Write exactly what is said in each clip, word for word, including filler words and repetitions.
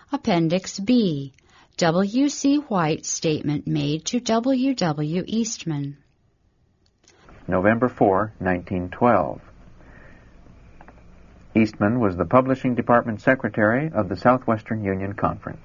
Appendix B, W C White's statement made to W W Eastman. November fourth, nineteen twelve. Eastman was the Publishing Department Secretary of the Southwestern Union Conference.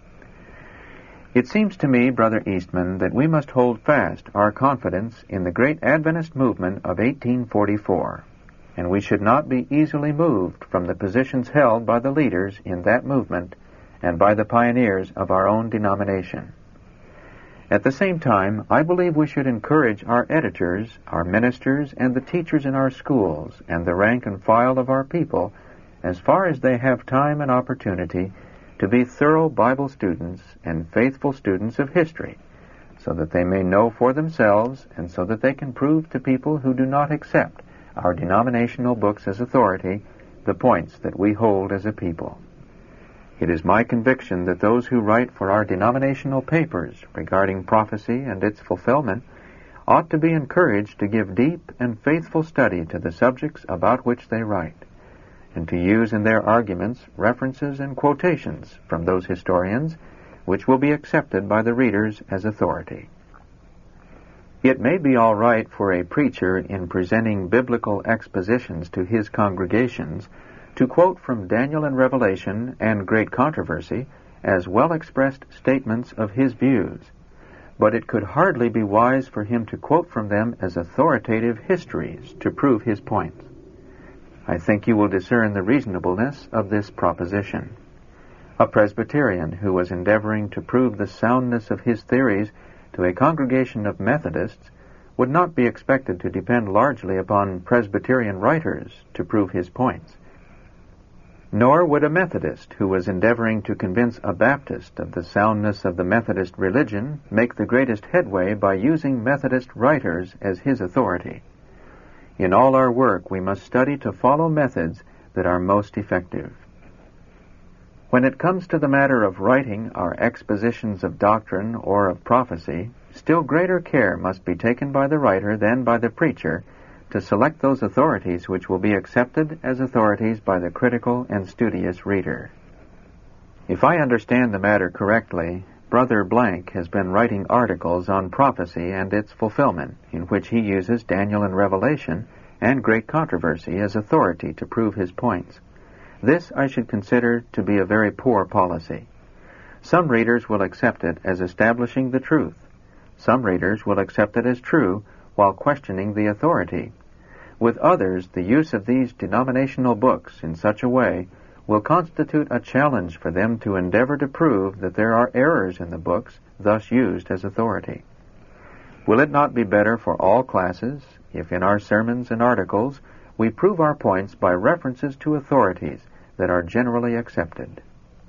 It seems to me, Brother Eastman, that we must hold fast our confidence in the great Adventist movement of eighteen forty-four, and we should not be easily moved from the positions held by the leaders in that movement and by the pioneers of our own denomination. At the same time, I believe we should encourage our editors, our ministers, and the teachers in our schools, and the rank and file of our people, as far as they have time and opportunity, to be thorough Bible students and faithful students of history, so that they may know for themselves, and so that they can prove to people who do not accept our denominational books as authority the points that we hold as a people. It is my conviction that those who write for our denominational papers regarding prophecy and its fulfillment ought to be encouraged to give deep and faithful study to the subjects about which they write, and to use in their arguments references and quotations from those historians which will be accepted by the readers as authority. It may be all right for a preacher in presenting biblical expositions to his congregations to quote from Daniel and Revelation and Great Controversy as well-expressed statements of his views, but it could hardly be wise for him to quote from them as authoritative histories to prove his points. I think you will discern the reasonableness of this proposition. A Presbyterian who was endeavoring to prove the soundness of his theories to a congregation of Methodists would not be expected to depend largely upon Presbyterian writers to prove his points. Nor would a Methodist who was endeavoring to convince a Baptist of the soundness of the Methodist religion make the greatest headway by using Methodist writers as his authority. In all our work, we must study to follow methods that are most effective. When it comes to the matter of writing our expositions of doctrine or of prophecy, still greater care must be taken by the writer than by the preacher to select those authorities which will be accepted as authorities by the critical and studious reader. If I understand the matter correctly, Brother Blank has been writing articles on prophecy and its fulfillment, in which he uses Daniel and Revelation and Great Controversy as authority to prove his points. This I should consider to be a very poor policy. Some readers will accept it as establishing the truth. Some readers will accept it as true while questioning the authority. With others, the use of these denominational books in such a way will constitute a challenge for them to endeavor to prove that there are errors in the books thus used as authority. Will it not be better for all classes if in our sermons and articles we prove our points by references to authorities that are generally accepted?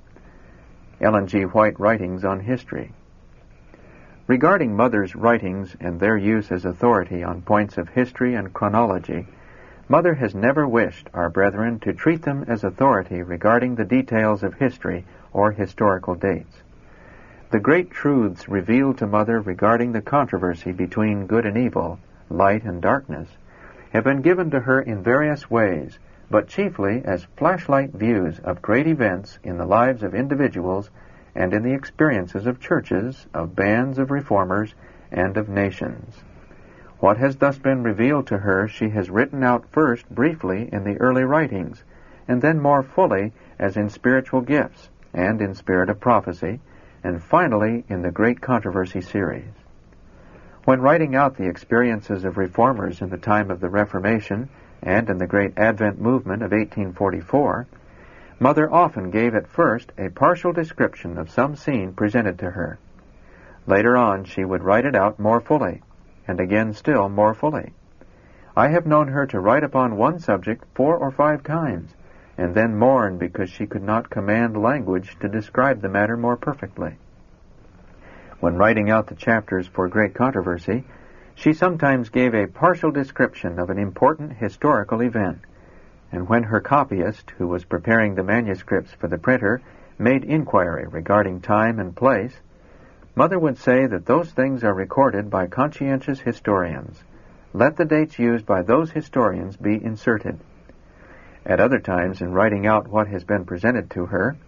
Ellen G. White Writings on History. Regarding Mother's writings and their use as authority on points of history and chronology, Mother has never wished our brethren to treat them as authority regarding the details of history or historical dates. The great truths revealed to Mother regarding the controversy between good and evil, light and darkness, have been given to her in various ways, but chiefly as flashlight views of great events in the lives of individuals and in the experiences of churches, of bands of reformers, and of nations. What has thus been revealed to her she has written out first briefly in the early writings, and then more fully as in spiritual gifts, and in spirit of prophecy, and finally in the Great Controversy series. When writing out the experiences of reformers in the time of the Reformation and in the great Advent movement of eighteen forty-four, Mother often gave at first a partial description of some scene presented to her. Later on she would write it out more fully, and again still more fully. I have known her to write upon one subject four or five times, and then mourn because she could not command language to describe the matter more perfectly. When writing out the chapters for Great Controversy, she sometimes gave a partial description of an important historical event, and when her copyist, who was preparing the manuscripts for the printer, made inquiry regarding time and place, Mother would say that those things are recorded by conscientious historians. Let the dates used by those historians be inserted. At other times, in writing out what has been presented to her,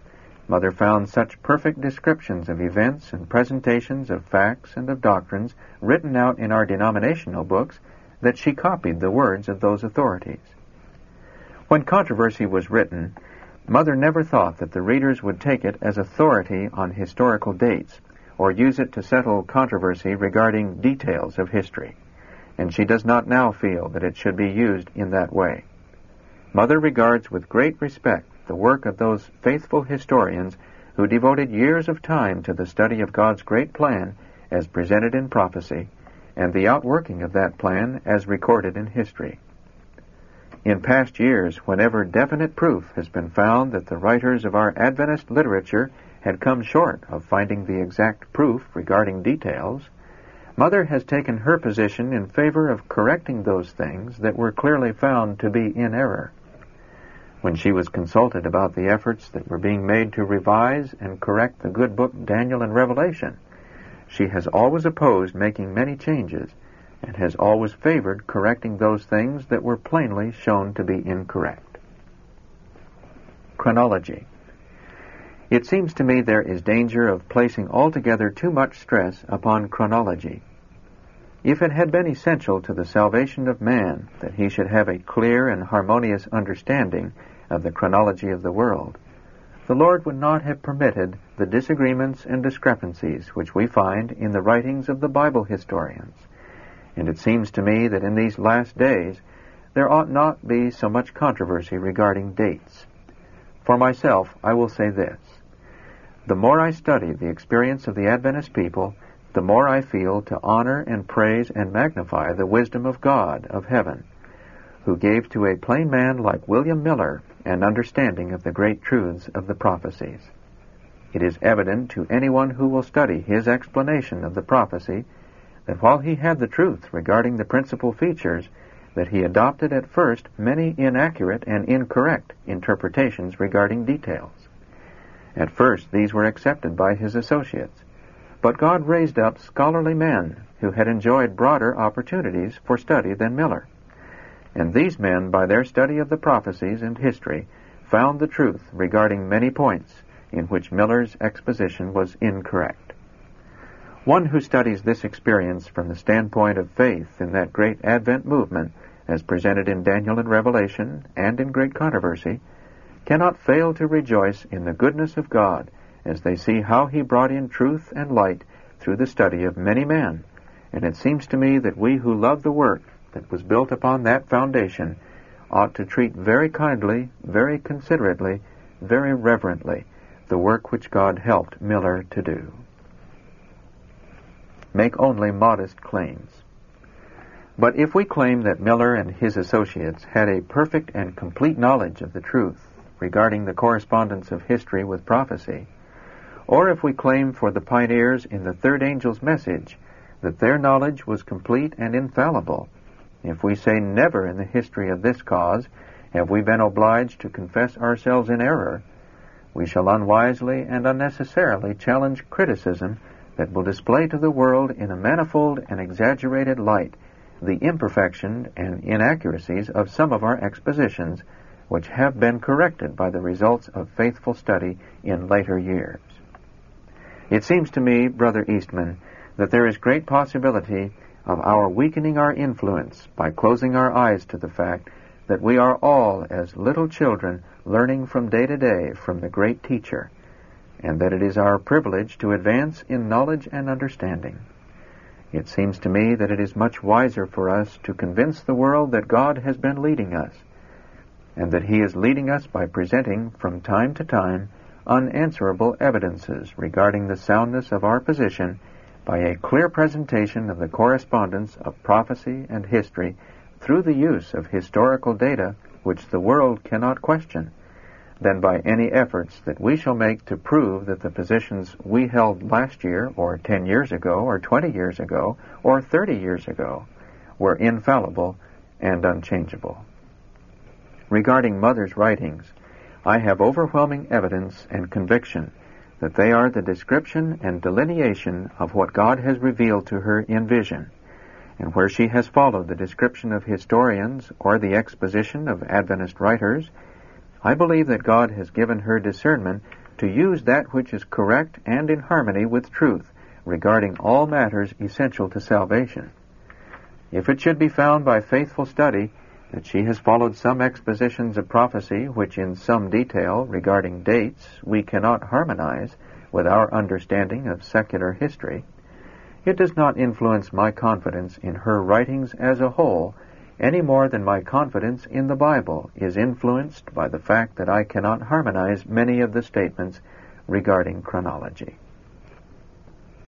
Mother found such perfect descriptions of events and presentations of facts and of doctrines written out in our denominational books that she copied the words of those authorities. When controversy was written, Mother never thought that the readers would take it as authority on historical dates or use it to settle controversy regarding details of history, and she does not now feel that it should be used in that way. Mother regards with great respect the work of those faithful historians who devoted years of time to the study of God's great plan as presented in prophecy, and the outworking of that plan as recorded in history. In past years, whenever definite proof has been found that the writers of our Adventist literature had come short of finding the exact proof regarding details, Mother has taken her position in favor of correcting those things that were clearly found to be in error. When she was consulted about the efforts that were being made to revise and correct the good book Daniel and Revelation, she has always opposed making many changes and has always favored correcting those things that were plainly shown to be incorrect. Chronology. It seems to me there is danger of placing altogether too much stress upon chronology. If it had been essential to the salvation of man that he should have a clear and harmonious understanding of the chronology of the world, the Lord would not have permitted the disagreements and discrepancies which we find in the writings of the Bible historians. And it seems to me that in these last days there ought not be so much controversy regarding dates. For myself, I will say this. The more I study the experience of the Adventist people, the more I feel to honor and praise and magnify the wisdom of God of heaven, who gave to a plain man like William Miller an understanding of the great truths of the prophecies. It is evident to anyone who will study his explanation of the prophecy that while he had the truth regarding the principal features, that he adopted at first many inaccurate and incorrect interpretations regarding details. At first these were accepted by his associates, but God raised up scholarly men who had enjoyed broader opportunities for study than Miller. And these men, by their study of the prophecies and history, found the truth regarding many points in which Miller's exposition was incorrect. One who studies this experience from the standpoint of faith in that great Advent movement, as presented in Daniel and Revelation and in Great Controversy, cannot fail to rejoice in the goodness of God as they see how He brought in truth and light through the study of many men. And it seems to me that we who love the work that was built upon that foundation ought to treat very kindly, very considerately, very reverently the work which God helped Miller to do. Make only modest claims. But if we claim that Miller and his associates had a perfect and complete knowledge of the truth regarding the correspondence of history with prophecy, or if we claim for the pioneers in the third angel's message that their knowledge was complete and infallible, if we say never in the history of this cause have we been obliged to confess ourselves in error, we shall unwisely and unnecessarily challenge criticism that will display to the world in a manifold and exaggerated light the imperfection and inaccuracies of some of our expositions, which have been corrected by the results of faithful study in later years. It seems to me, Brother Eastman, that there is great possibility of our weakening our influence by closing our eyes to the fact that we are all as little children learning from day to day from the great teacher, and that it is our privilege to advance in knowledge and understanding. It seems to me that it is much wiser for us to convince the world that God has been leading us, and that He is leading us by presenting from time to time unanswerable evidences regarding the soundness of our position by a clear presentation of the correspondence of prophecy and history through the use of historical data which the world cannot question, than by any efforts that we shall make to prove that the positions we held last year, or ten years ago, or twenty years ago, or thirty years ago, were infallible and unchangeable. Regarding Mother's writings, I have overwhelming evidence and conviction that they are the description and delineation of what God has revealed to her in vision, and where she has followed the description of historians or the exposition of Adventist writers, I believe that God has given her discernment to use that which is correct and in harmony with truth regarding all matters essential to salvation. If it should be found by faithful study that she has followed some expositions of prophecy which in some detail regarding dates we cannot harmonize with our understanding of secular history, it does not influence my confidence in her writings as a whole any more than my confidence in the Bible is influenced by the fact that I cannot harmonize many of the statements regarding chronology.